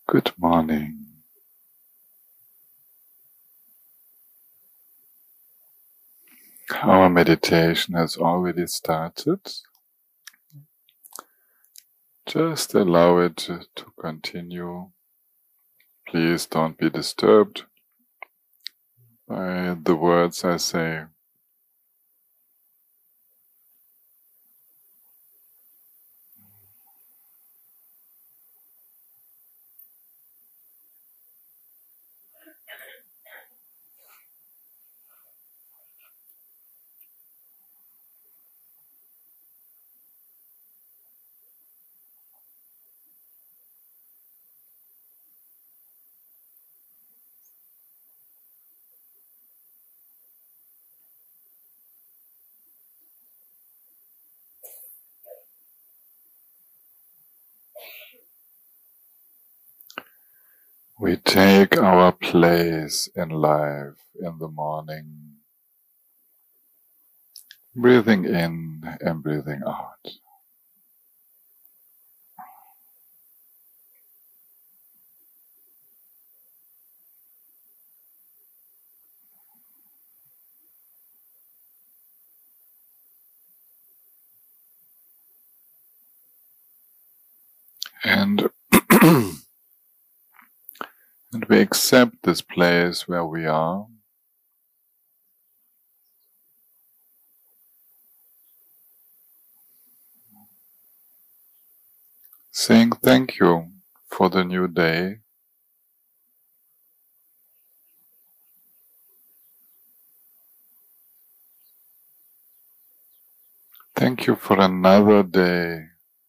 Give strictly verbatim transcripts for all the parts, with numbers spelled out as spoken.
Good morning. Our meditation has already started. Just allow it to continue. Please don't be disturbed by the words I say. We take our place in life in the morning, breathing in and breathing out. And, and we accept this place where we are. Saying thank you for the new day. Thank you for another day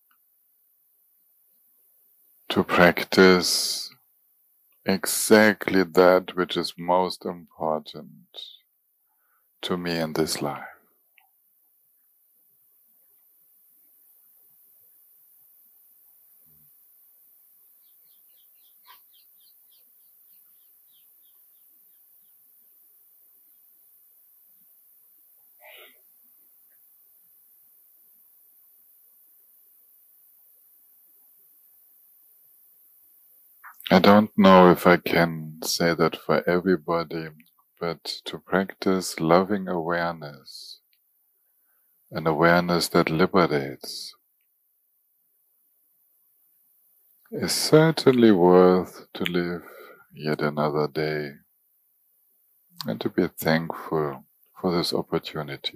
to practice exactly that which is most important to me in this life. I don't know if I can say that for everybody, but to practice loving awareness, an awareness that liberates, is certainly worth to live yet another day and to be thankful for this opportunity.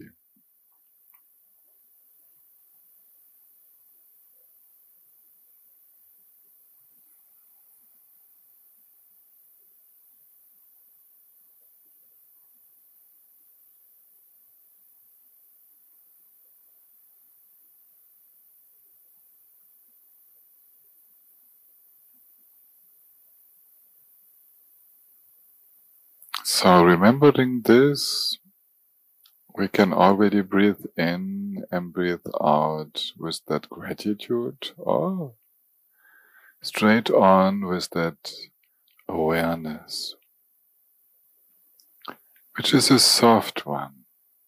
So remembering this, we can already breathe in and breathe out with that gratitude, or straight on with that awareness, which is a soft one.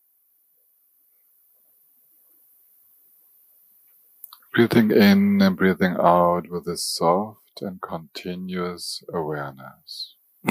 Breathing in and breathing out with a soft and continuous awareness.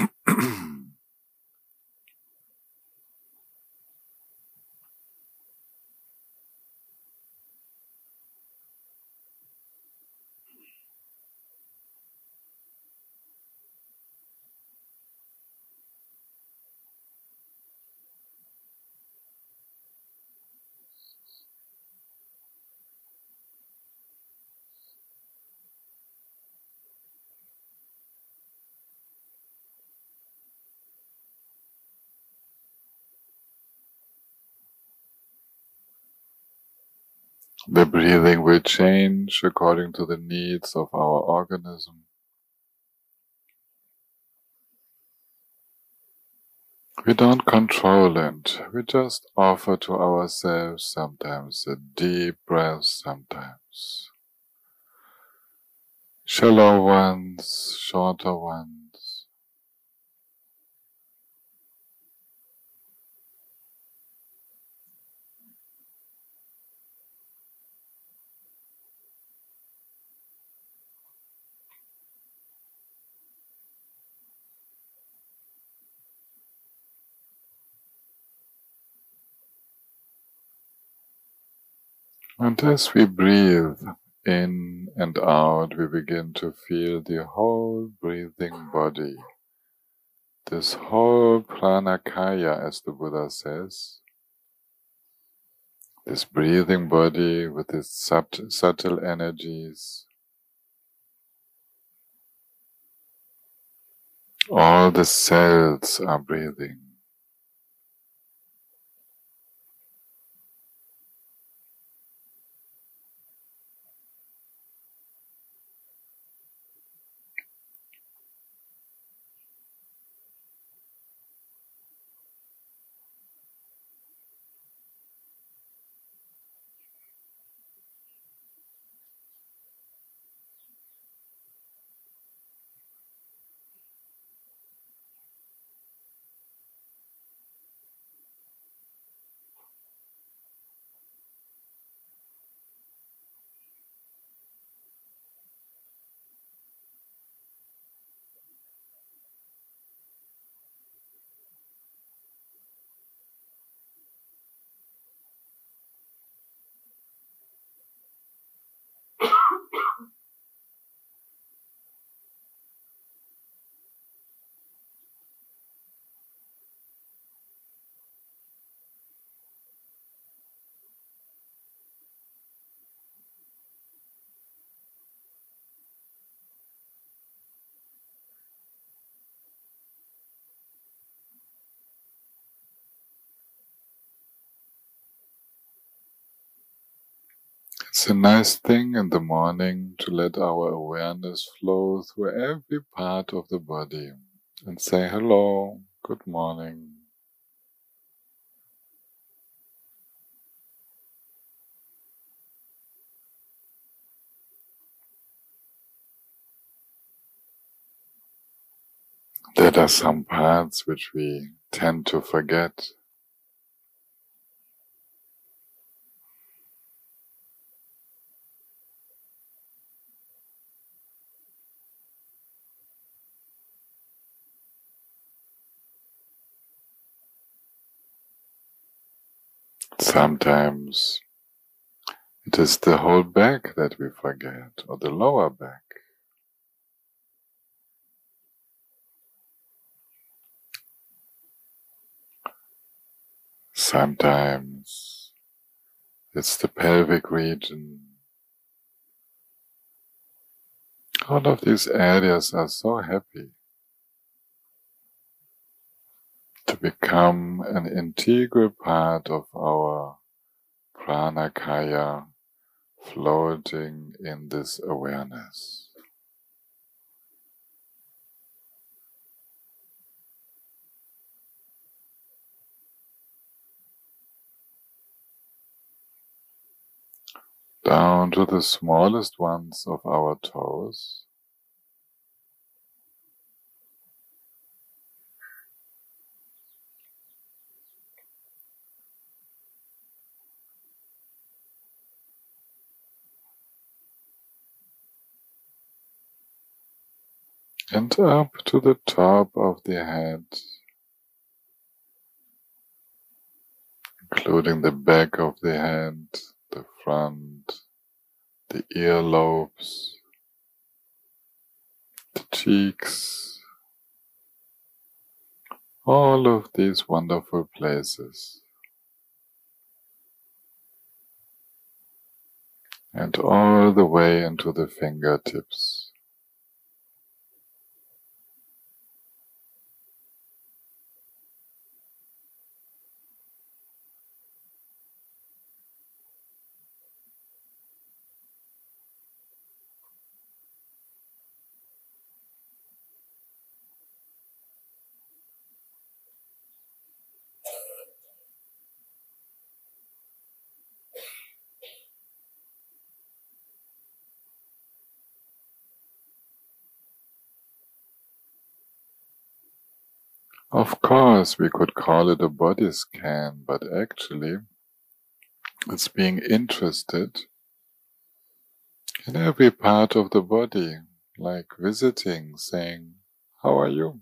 The breathing will change according to the needs of our organism. We don't control it, we just offer to ourselves sometimes a deep breath, sometimes shallow ones, shorter ones. And as we breathe in and out, we begin to feel the whole breathing body. This whole pranakaya, as the Buddha says, this breathing body with its sub- subtle energies, all the cells are breathing. It's a nice thing in the morning to let our awareness flow through every part of the body and say hello, good morning. There are some parts which we tend to forget. Sometimes it is the whole back that we forget, or the lower back. Sometimes it's the pelvic region. All of these areas are so happy to become an integral part of our pranakaya, floating in this awareness. Down to the smallest ones of our toes. And up to the top of the head, including the back of the head, the front, the earlobes, the cheeks, all of these wonderful places. And all the way into the fingertips. Of course, we could call it a body scan, but actually, it's being interested in every part of the body, like visiting, saying, "How are you?"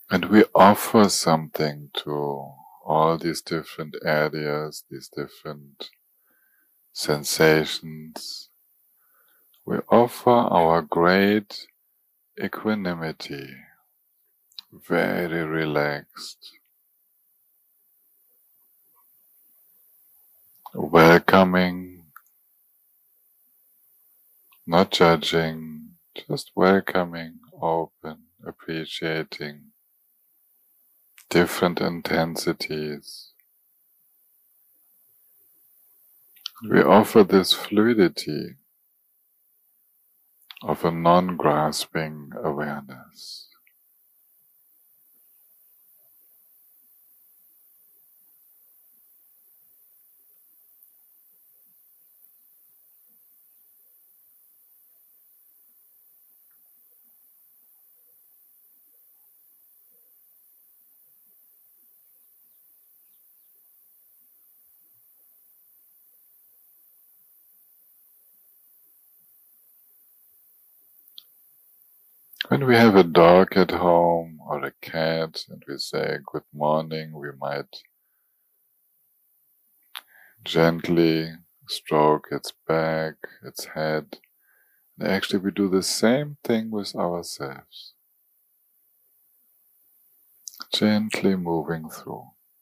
And we offer something to all these different areas, these different sensations. We offer our great equanimity, very relaxed, welcoming, not judging, just welcoming, open, appreciating different intensities. We offer this fluidity of a non-grasping awareness. When we have a dog at home or a cat and we say good morning, we might gently stroke its back, its head. And actually we do the same thing with ourselves. Gently moving through.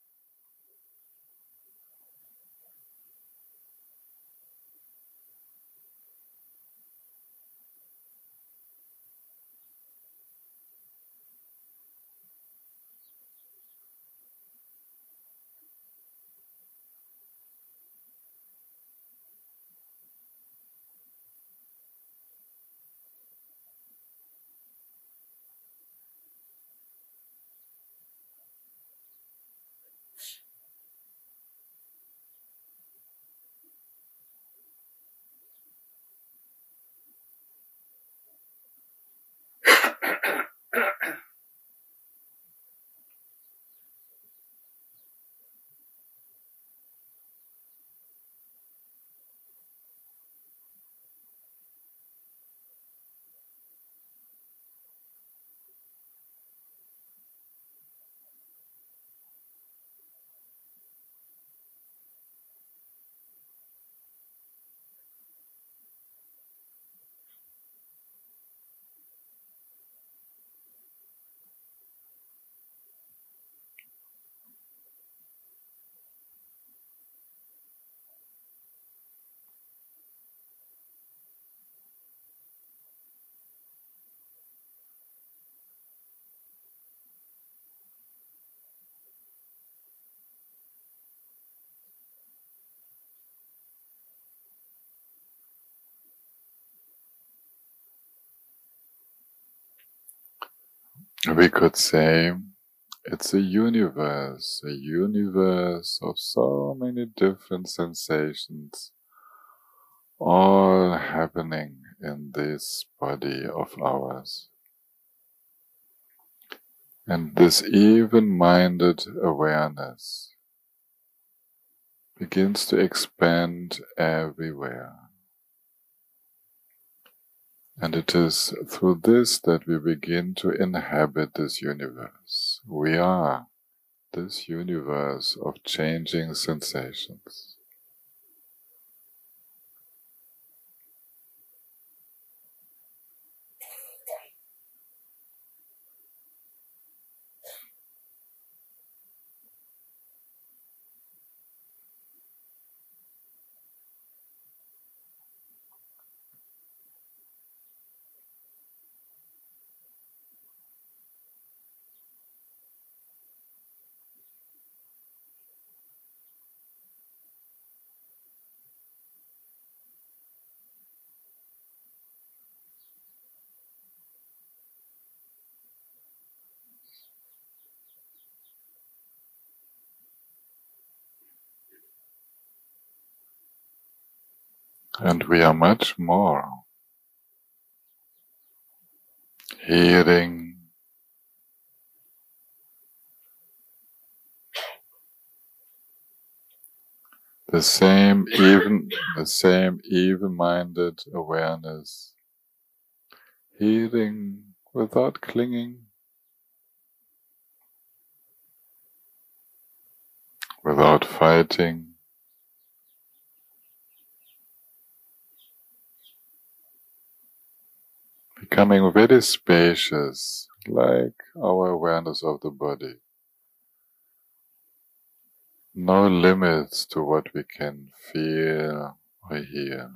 We could say it's a universe, a universe of so many different sensations, all happening in this body of ours. And this even-minded awareness begins to expand everywhere. And it is through this that we begin to inhabit this universe. We are this universe of changing sensations. And we are much more hearing, the same even, the same even-minded awareness, hearing without clinging, without fighting. Becoming very spacious, like our awareness of the body. No limits to what we can feel or hear.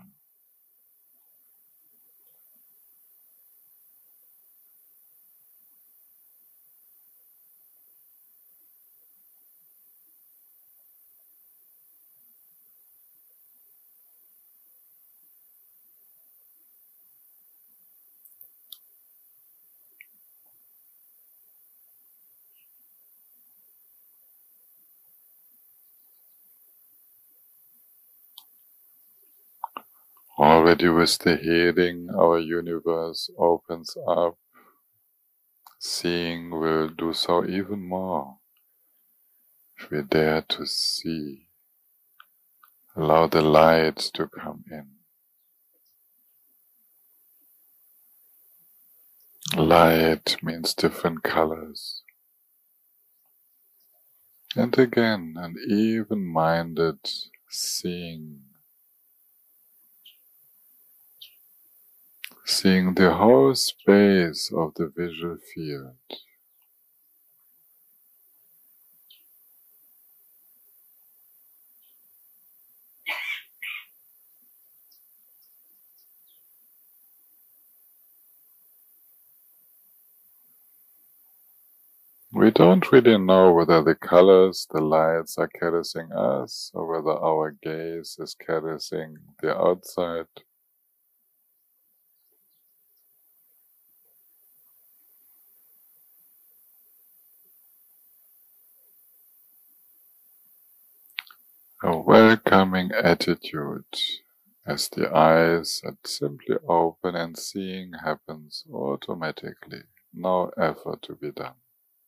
Already with the healing, our universe opens up. Seeing will do so even more. If we dare to see, allow the light to come in. Light means different colors. And again, an even-minded seeing. Seeing the whole space of the visual field. We don't really know whether the colors, the lights are caressing us or whether our gaze is caressing the outside. A welcoming attitude as the eyes are simply open and seeing happens automatically. No effort to be done.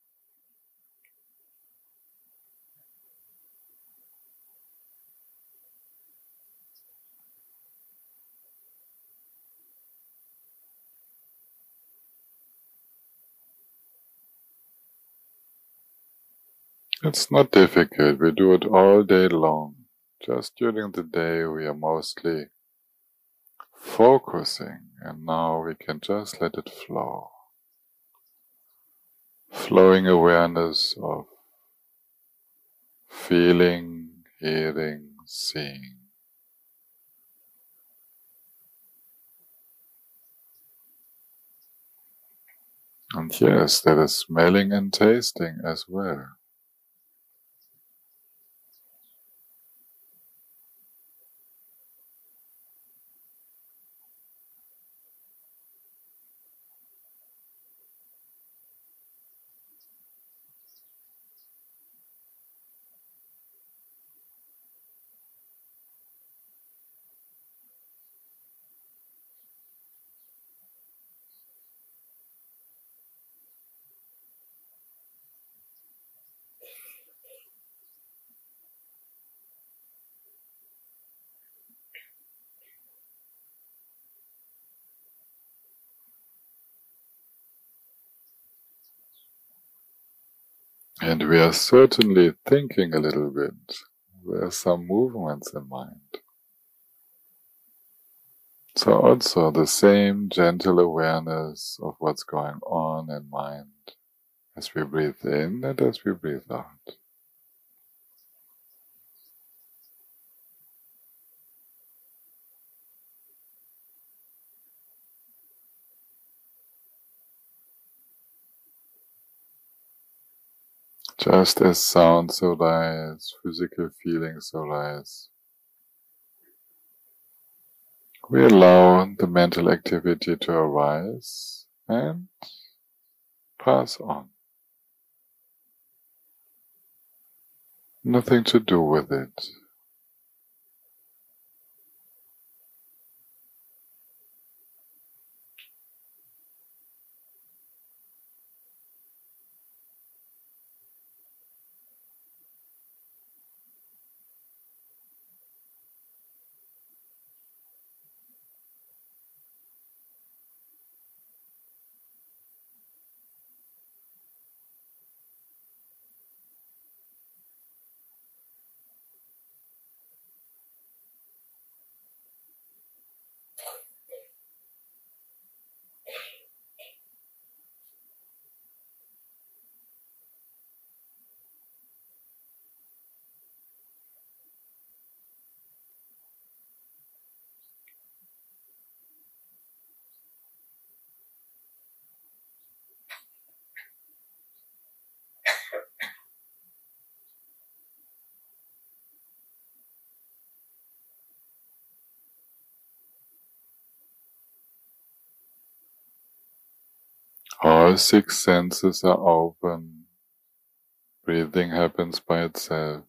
It's not difficult. We do it all day long. Just during the day we are mostly focusing, and now we can just let it flow. Flowing awareness of feeling, hearing, seeing. And yes, there is smelling and tasting as well. And we are certainly thinking a little bit. There are some movements in mind. So also the same gentle awareness of what's going on in mind as we breathe in and as we breathe out. Just as sounds arise, physical feelings arise, we allow the mental activity to arise and pass on. Nothing to do with it. All six senses are open. Breathing happens by itself.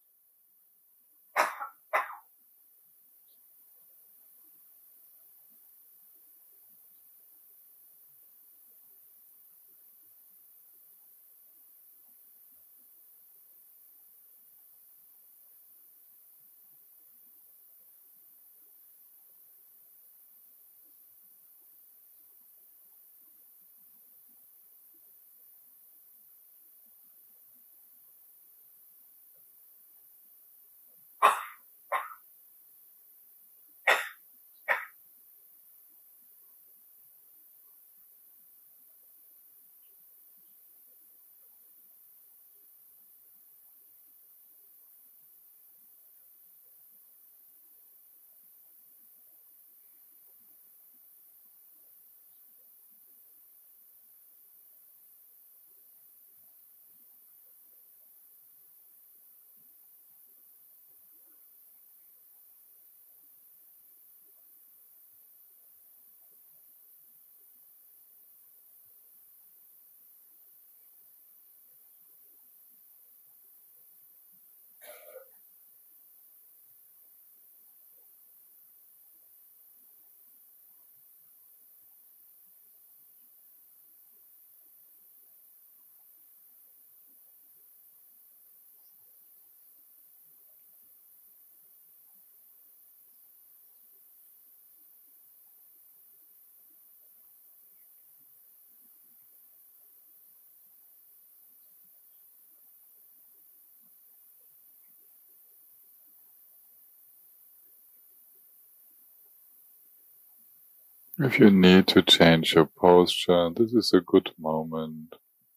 If you need to change your posture, this is a good moment.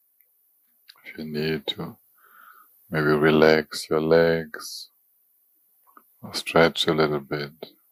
If you need to maybe relax your legs or stretch a little bit.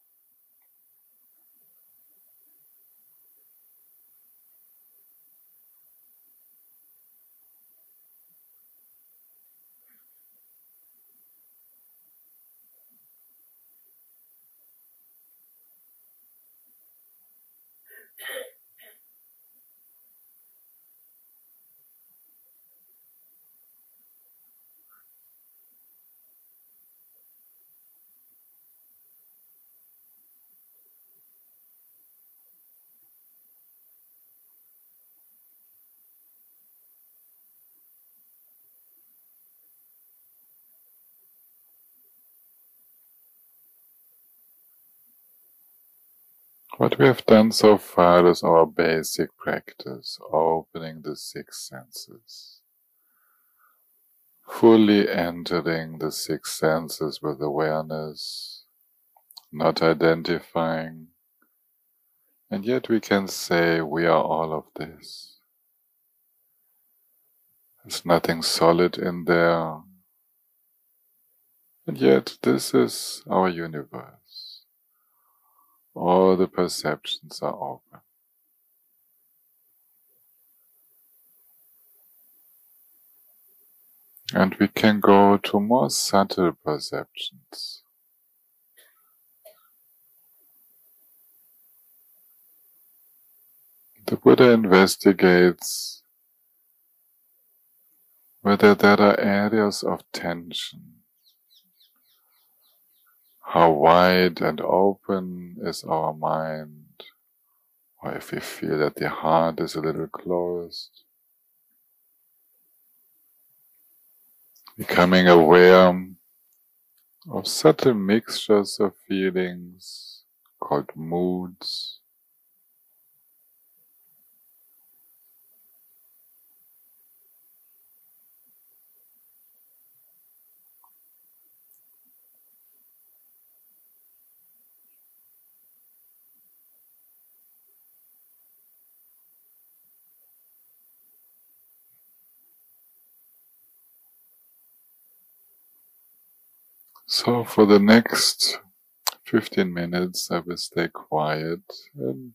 What we have done so far is our basic practice, opening the six senses. Fully entering the six senses with awareness, not identifying, and yet we can say we are all of this. There's nothing solid in there, and yet this is our universe. All the perceptions are open. And we can go to more subtle perceptions. The Buddha investigates whether there are areas of tension. How wide and open is our mind? Or if we feel that the heart is a little closed. Becoming aware of subtle mixtures of feelings called moods. So for the next fifteen minutes I will stay quiet and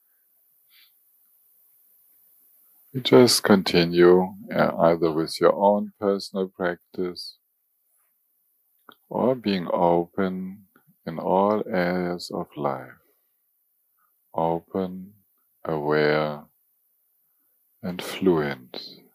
you just continue uh, either with your own personal practice or being open in all areas of life. Open, aware, and fluent.